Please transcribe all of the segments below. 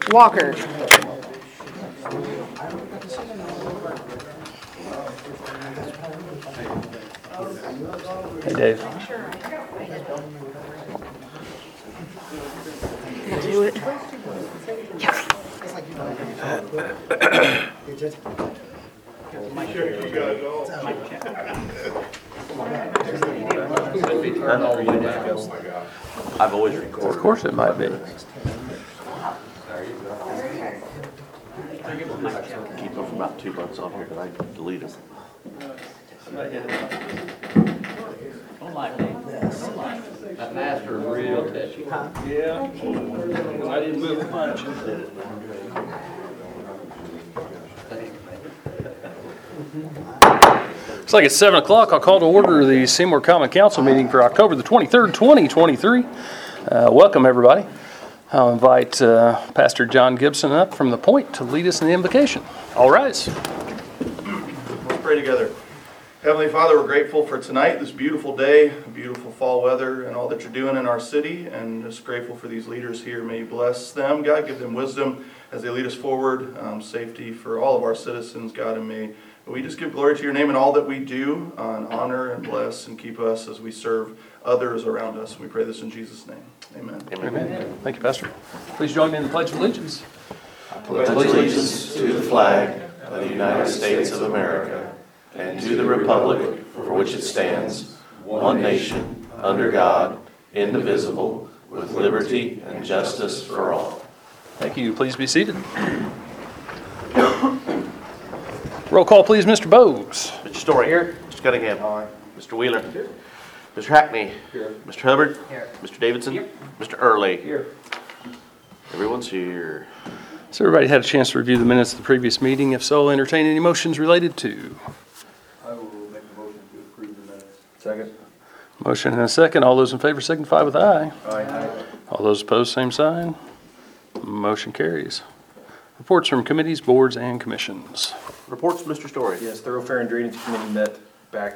Walker. Hey, Dave. Do it. I've always recorded. Of course it might be. Keep them for about 2 months on here, because I delete them. Don't like me. That master is real touchy. Yeah. I didn't move much. It's like it's 7 o'clock. I'll call to order the Seymour Common Council meeting for October the 23rd, 2023. Welcome, everybody. I'll invite Pastor John Gibson up from the Point to lead us in the invocation. All rise. Let's pray together. Heavenly Father, we're grateful for tonight, this beautiful day, beautiful fall weather, and all that you're doing in our city, and just grateful for these leaders here. May you bless them, God, give them wisdom as they lead us forward, safety for all of our citizens, God, and may we just give glory to your name in all that we do, and honor and bless and keep us as we serve others around us. We pray this in Jesus' name. Amen. Amen. Thank you, Pastor. Please join me in the Pledge of Allegiance. I pledge allegiance to the flag of the United States of America and to the republic for which it stands, one nation, under God, indivisible, with liberty and justice for all. Thank you. Please be seated. Roll call, please, Mr. Bowes. Mr. Story. Here. Mr. Cunningham. Aye. Mr. Wheeler. Here. Mr. Hackney. Here. Mr. Hubbard. Here. Mr. Davidson. Here. Mr. Early. Here. Everyone's here. So everybody had a chance to review the minutes of the previous meeting. If so, I'll entertain any motions related to. I will make a motion to approve the minutes. Second. Motion and a second. All those in favor signify with aye. Aye. All those opposed, same sign. Motion carries. Reports from committees, boards, and commissions. Reports, Mr. Story. Yes, Thoroughfare and Drainage Committee met back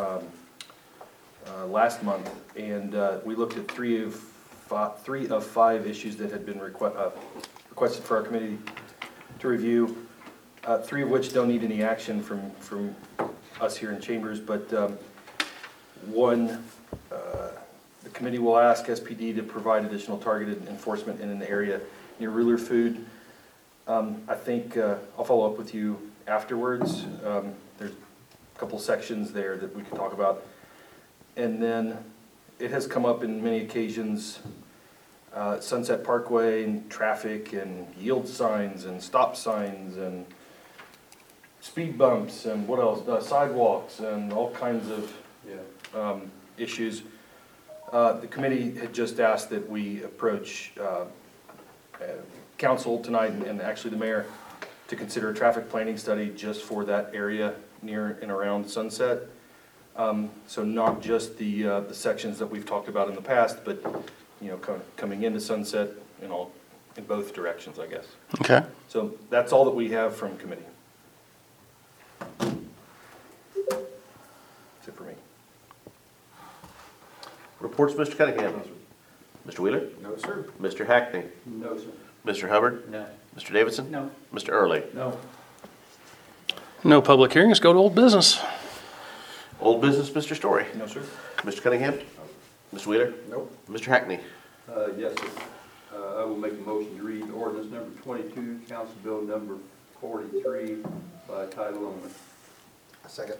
last month, and we looked at three of five issues that had been requested for our committee to review. Three of which don't need any action from us here in Chambers, but one, the committee will ask SPD to provide additional targeted enforcement in an area near Ruler Food. I think I'll follow up with you afterwards. There's a couple sections there that we could talk about. And then it has come up in many occasions, Sunset Parkway and traffic and yield signs and stop signs and speed bumps and what else, sidewalks and all kinds of issues. The committee had just asked that we approach council tonight and actually the mayor to consider a traffic planning study just for that area near and around Sunset. So not just the sections that we've talked about in the past, but coming into Sunset in both directions, I guess. Okay. So that's all that we have from committee. That's it for me. Reports, Mr. Cunningham. Mr. Wheeler. No, sir. Mr. Hackney. No, sir. Mr. Hubbard. No. Mr. Davidson. No. Mr. Early. No. No public hearings. Go to old business. Old business, Mr. Story. No, sir. Mr. Cunningham. Mr. Wheeler. Nope. Mr. Hackney. Yes, sir. I will make a motion to read ordinance number 22, Council Bill number 43 by title only. Second.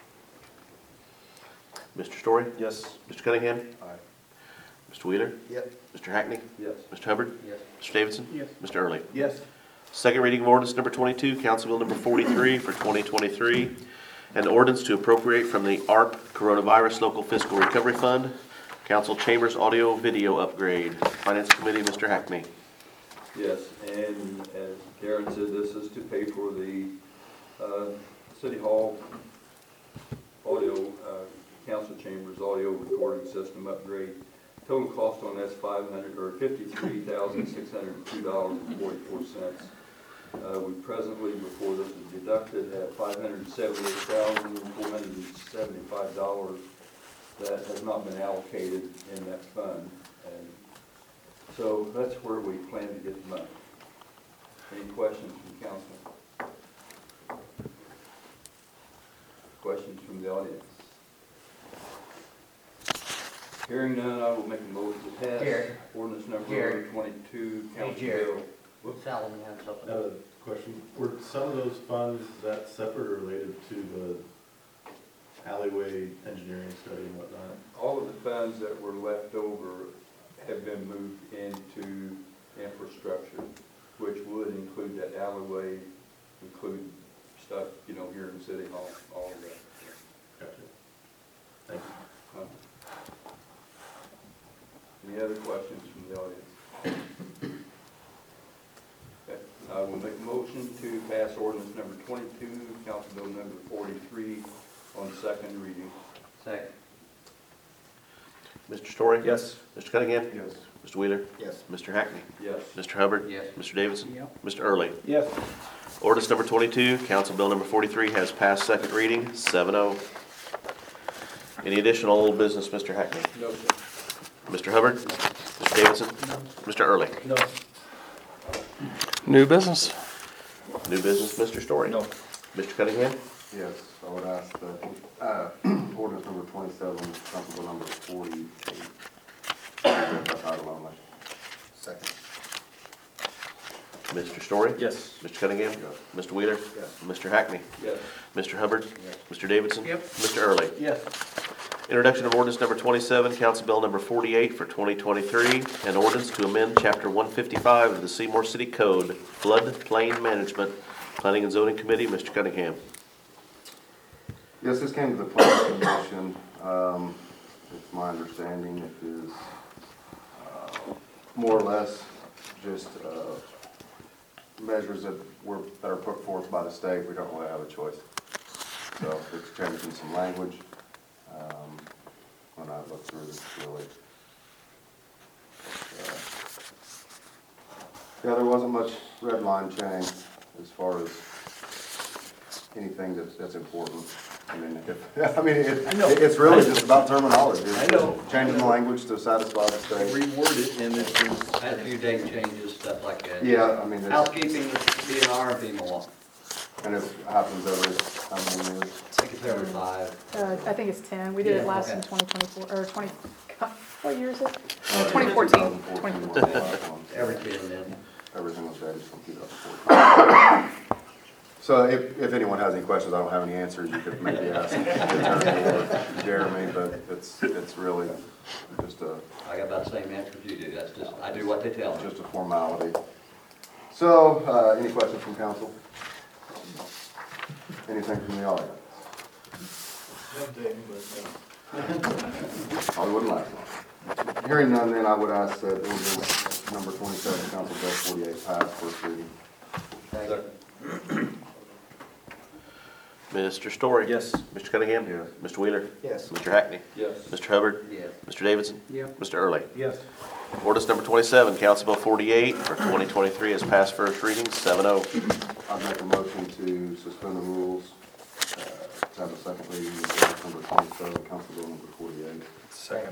Mr. Story. Yes. Mr. Cunningham. Aye. Mr. Wheeler. Yep. Mr. Hackney. Yes. Mr. Hubbard. Yes. Mr. Davidson. Yes. Mr. Early. Yes. Second reading of ordinance number 22, Council Bill number 43 for 2023. An ordinance to appropriate from the ARP Coronavirus Local Fiscal Recovery Fund. Council Chambers Audio Video Upgrade. Finance Committee, Mr. Hackney. Yes, and as Darren said, this is to pay for the City Hall audio, Council Chambers audio recording system upgrade. Total cost on that's $53,602.44. We presently, before this is deducted, have $578,475 that has not been allocated in that fund. And so that's where we plan to get the money. Any questions from council? Questions from the audience? Hearing none, I will make a motion to pass Jared. ordinance number Jared. 22, Hey, Council Jared. Bill. Salome had something. Another question, were some of those funds, is that separate or related to the alleyway engineering study and whatnot? All of the funds that were left over have been moved into infrastructure, which would include that alleyway, include stuff, you know, here in City Hall, all of that. Gotcha. Thank you. Any other questions from the audience? Okay, I will make a motion to pass ordinance number 22, Council Bill number 43 on second reading. Second. Mr. Story? Yes. Mr. Cunningham? Yes. Mr. Wheeler? Yes. Mr. Hackney? Yes. Mr. Hubbard? Yes. Mr. Davidson? Yep. Mr. Early? Yes. Ordinance number 22, Council Bill number 43 has passed second reading, 7-0. Any additional old business, Mr. Hackney? No, sir. Mr. Hubbard? Mr. Davidson? Mr. Early? No. New business? New business, Mr. Story? No. Mr. Cunningham? Yes, I would ask that, ordinance number 27, Council Bill number 48. By title only. Second. Mr. Story? Yes. Mr. Cunningham? Yes. Mr. Wheeler? Yes. Mr. Hackney? Yes. Mr. Hubbard? Yes. Mr. Davidson? Yep. Mr. Early? Yes. Introduction of ordinance number 27, Council Bill number 48 for 2023, an ordinance to amend Chapter 155 of the Seymour City Code, Floodplain Management. Planning and Zoning Committee, Mr. Cunningham. Yes, this came to the planning commission. It's my understanding it is more or less just measures that are put forth by the state. We don't really have a choice. So it's changing some language. When I look through this, really. Yeah, there wasn't much red line change as far as anything that's important. I mean, it's really just about terminology. I know. Changing the language to satisfy the state. Reword it and it's Had a few date changes, stuff like that. Yeah, I mean, Housekeeping, DNR, and FEMA. and it happens every, how many years? I think it's every 5. I think it's 10. We did it Yeah, last okay. in 2024, or 20, God, what year is it? Uh, 2014. 2014 was the last one. Every 10 then. Everything was dated from 2014. So if anyone has any questions, I don't have any answers, you could maybe ask the attorney or Jeremy, but it's really just I got about the same answer as you do. That's just, I do what they tell me. just a formality. So, any questions from council? Anything from the audience? Probably wouldn't last long. Hearing none, then I would ask that ordinance number 27, Council Bill 48, pass first reading. Second. Mr. Story? Yes. Mr. Cunningham? Yes. Mr. Wheeler? Yes. Mr. Hackney? Yes. Mr. Hubbard? Yes. Mr. Davidson? Yep. Mr. Early? Yes. Ordinance number 27, Council Bill 48 for 2023 has passed first reading, 7-0. I'd make a motion to suspend the rules, to have a second reading of ordinance number 27, Council Bill number 48. Second.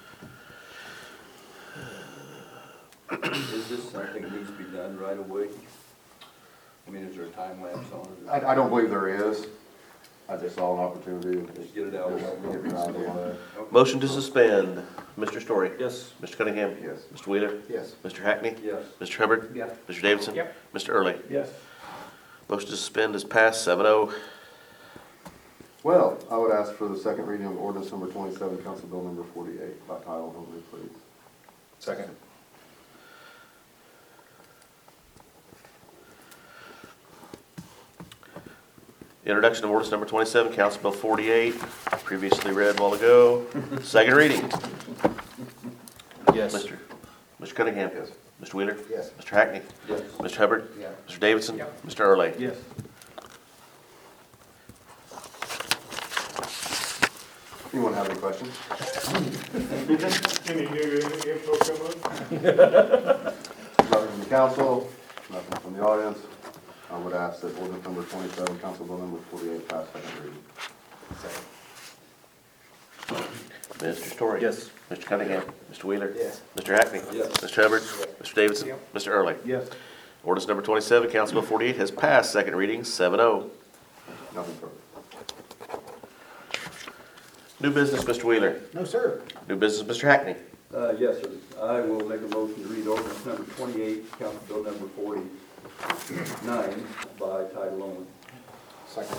Is this something that needs to be done right away? I mean, is there a time lapse on it? I don't believe there is. I just saw an opportunity. Just get it out of the way. Get it out of the way. Okay. Motion to suspend, Mr. Story? Yes. Mr. Cunningham? Yes. Mr. Wheeler? Yes. Mr. Hackney? Yes. Mr. Hubbard? Yeah. Mr. Davidson? Yep. Mr. Early? Yes. Motion to suspend is passed, 7-0. Well, I would ask for the second reading of ordinance number 27, Council Bill number 48, by title only, please. Second. Introduction of ordinance number 27, Council Bill 48, previously read a while ago. Second reading. Yes. Mr. Cunningham? Yes. Mr. Wheeler? Yes. Mr. Hackney? Yes. Mr. Hubbard? Yeah. Mr. Davidson? Mr. Early? Yes. Anyone have any questions? Any new info come up? Nothing from the council, nothing from the audience. I would ask that ordinance number 27, Council Bill number 48, pass second reading. Mr. Story? Yes. Mr. Cunningham? Mr. Wheeler? Yes. Mr. Hackney? Yes. Mr. Hubbard? Mr. Davidson? Mr. Early? Yes. Ordinance number 27, Council Bill 48 has passed second reading, 7-0. Nothing further. New business, Mr. Wheeler. No, sir. New business, Mr. Hackney. Yes, sir. I will make a motion to read ordinance number 28, Council Bill number 49 by title only. Second.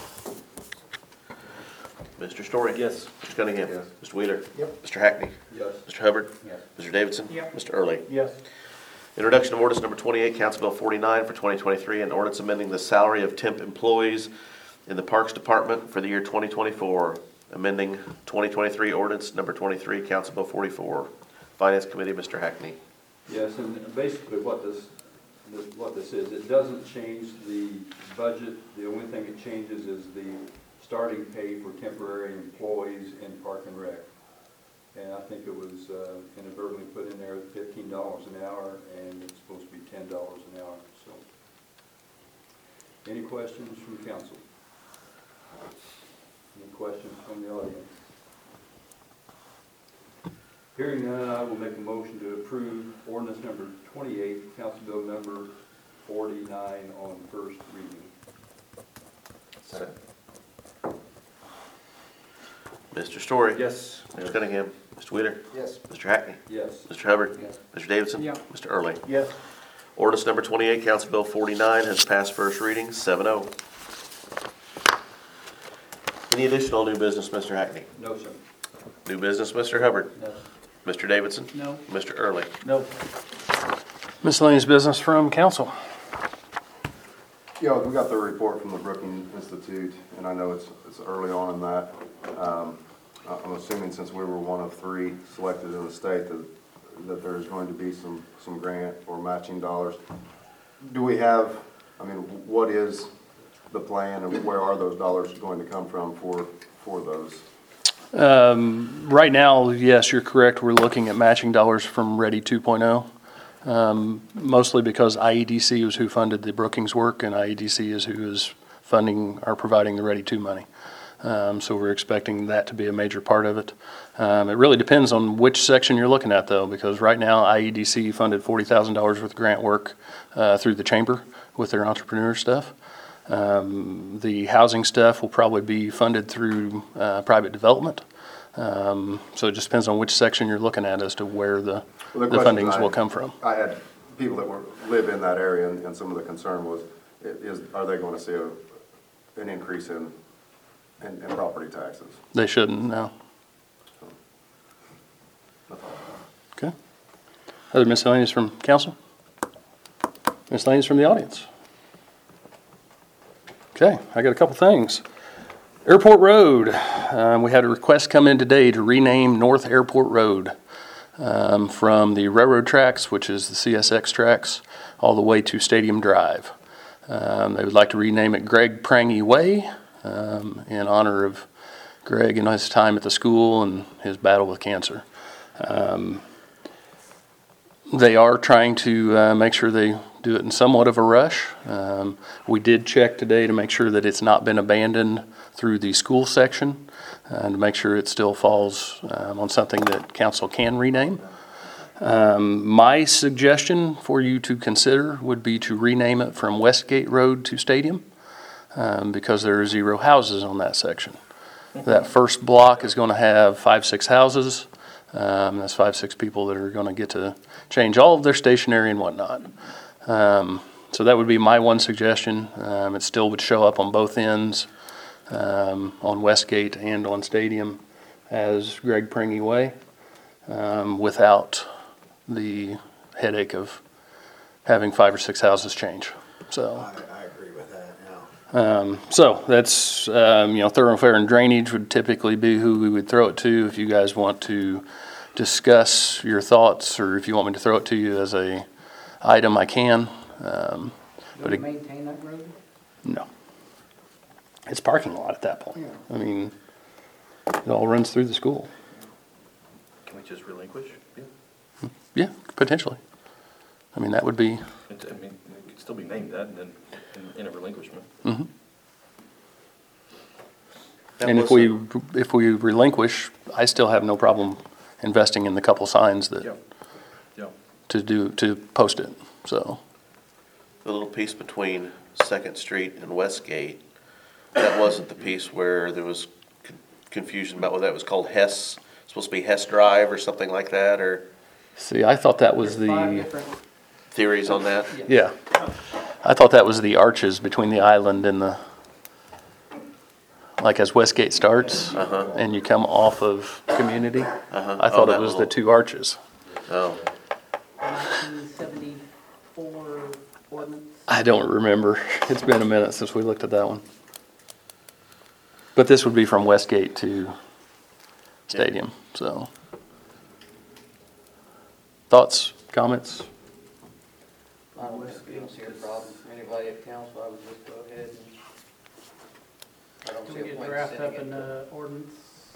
Mr. Story. Yes. Mr. Cunningham. Yes. Mr. Wheeler. Yep. Mr. Hackney. Yes. Mr. Hubbard. Yes. Mr. Davidson. Yep. Mr. Early. Yes. Introduction of ordinance number 28, Council Bill 49 for 2023, and ordinance amending the salary of temp employees in the Parks Department for the year 2024, amending 2023 ordinance number 23, Council Bill 44. Finance Committee, Mr. Hackney. Yes, and basically what this is, it doesn't change the budget. The only thing it changes is the starting pay for temporary employees in Park and Rec. And I think it was inadvertently put in there at $15 an hour, and it's supposed to be $10 an hour. So, any questions from council? Any questions from the audience? Hearing none, I will make a motion to approve ordinance number 28, Council Bill number 49 on first reading. Second. Mr. Story. Yes. Mr. Cunningham. Mr. Wheeler. Yes. Mr. Hackney. Yes. Mr. Hubbard. Yes. Mr. Davidson. Yeah. Mr. Early. Yes. Ordinance number 28, Council Bill 49 has passed first reading, 7-0. Any additional new business, Mr. Hackney? No, sir. New business, Mr. Hubbard. No. Mr. Davidson. No. Mr. Early. No. Miscellaneous business from council. Yeah, we got the report from the Brookings Institute, and I know it's early on in that. I'm assuming since we were one of 3 selected in the state that there's going to be some grant or matching dollars. Do we have, what is the plan and where are those dollars going to come from for those? Right now, yes, you're correct. We're looking at matching dollars from Ready 2.0, mostly because IEDC is who funded the Brookings work, and IEDC is who is funding or providing the Ready 2 money. So we're expecting that to be a major part of it. It really depends on which section you're looking at, though, because right now IEDC funded $40,000 worth of grant work through the chamber with their entrepreneur stuff. The housing stuff will probably be funded through private development. So it just depends on which section you're looking at as to where the fundings will come from. I had people that live in that area, and some of the concern was, are they going to see an increase in property taxes? They shouldn't, no. Okay. Other miscellaneous from council? Miscellaneous from the audience? Okay, I got a couple things. Airport Road, we had a request come in today to rename North Airport Road from the railroad tracks, which is the CSX tracks, all the way to Stadium Drive. They would like to rename it Greg Prangy Way in honor of Greg and his time at the school and his battle with cancer. They are trying to make sure they do it in somewhat of a rush. We did check today to make sure that it's not been abandoned through the school section and to make sure it still falls on something that council can rename. My suggestion for you to consider would be to rename it from Westgate Road to Stadium because there are 0 houses on that section. That first block is going to have 5-6 houses. That's 5-6 people that are going to get to change all of their stationery and whatnot. So that would be my one suggestion. It still would show up on both ends, on Westgate and on Stadium as Greg Prangy Way, without the headache of having 5 or 6 houses change. So I agree with that, yeah. so that's, thoroughfare and drainage would typically be who we would throw it to. If you guys want to discuss your thoughts, or if you want me to throw it to you as a item, I can. Do we maintain that road? No. It's parking lot at that point. Yeah. I mean, it all runs through the school. Can we just relinquish? Yeah. Yeah, potentially. I mean, that would be. It could still be named that, and then in a relinquishment. Mm-hmm. That And was if we relinquish, I still have no problem investing in the couple signs that Yeah. Yeah. to post it. So the little piece between Second Street and Westgate, that wasn't the piece where there was confusion about whether that was called Hess, supposed to be Hess Drive or something like that, or See, I thought that was There's 5 the, different- theories on that? yeah. I thought that was the arches between the island and the, like as Westgate starts and you come off of Community. I thought it was the 2 arches. Oh, 1974 ordinance. I don't remember. It's been a minute since we looked at that one. But this would be from Westgate to Stadium, so. Thoughts, comments? I don't see a problem. Anybody at council, I would just go ahead and. I don't Can see we a get point draft sitting up it, an but- ordinance?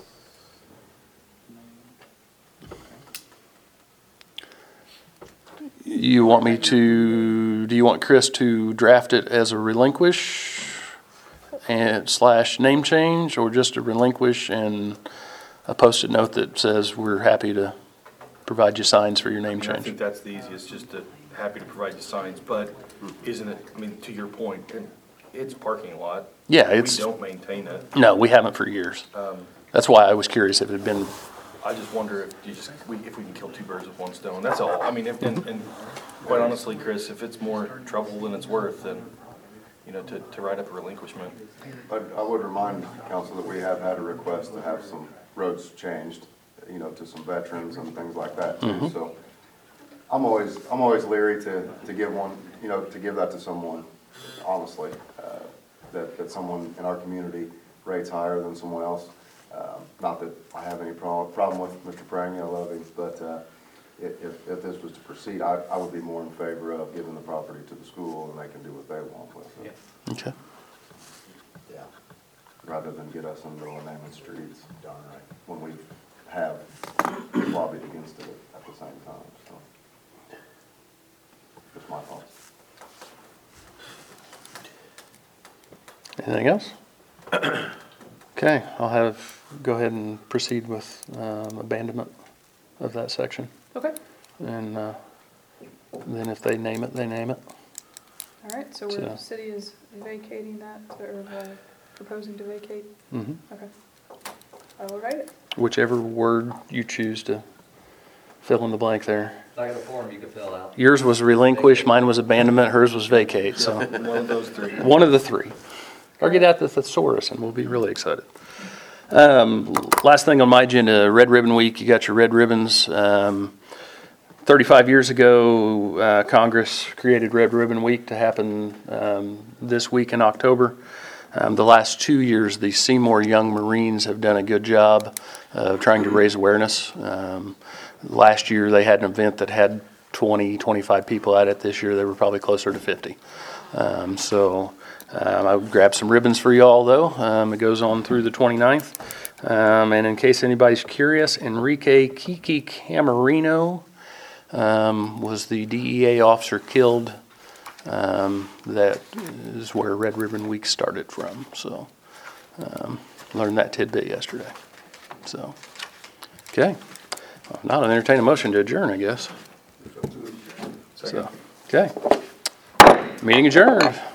You want me to, do you want Chris to draft it as a relinquish and / name change, or just a relinquish and a post-it note that says we're happy to provide you signs for your name I change? think that's the easiest, just to, happy to provide you signs, but isn't it, I mean, to your point, it's parking lot. Yeah, We it's, don't maintain it. no, we haven't for years. That's why I was curious if it had been, I just wonder if if we can kill 2 birds with 1 stone, that's all. I mean, and quite honestly, Chris, if it's more trouble than it's worth, then, you know, to write up a relinquishment. I would remind council that we have had a request to have some roads changed, you know, to some veterans and things like that too. So I'm always leery to give one, you know, to give that to someone, honestly, that someone in our community rates higher than someone else. Not that I have any problem with Mr. Prangy, I love him, but if this was to proceed, I would be more in favor of giving the property to the school and they can do what they want with it. okay. Yeah. Rather than get us in the middle of naming streets, darn right, when we have lobbied against it at the same time, so. Just my thoughts. Anything else? Okay, go ahead and proceed with abandonment of that section. Okay, And then if they name it, they name it. all right, so So- the city is vacating that, or proposing to vacate? Mhm. Okay. I will write it. Whichever word you choose to fill in the blank there. I got a form you can fill out. Yours was relinquish, mine was abandonment, hers was vacate, so One of those 3. one of the 3. Or get out the thesaurus and we'll be really excited. Last thing on my agenda, Red Ribbon Week, you got your red ribbons. 35 years ago, Congress created Red Ribbon Week to happen this week in October. The last 2 years, the Seymour Young Marines have done a good job of trying to raise awareness. Last year, they had an event that had 20, 25 people at it. This year, they were probably closer to 50. I would grab some ribbons for you all, though. It goes on through the 29th. And in case anybody's curious, Enrique Kiki Camarino was the DEA officer killed. That is where Red Ribbon Week started from. So, learned that tidbit yesterday. So, okay. Well, now I'll entertain a motion to adjourn, I guess. So, okay. Meeting adjourned.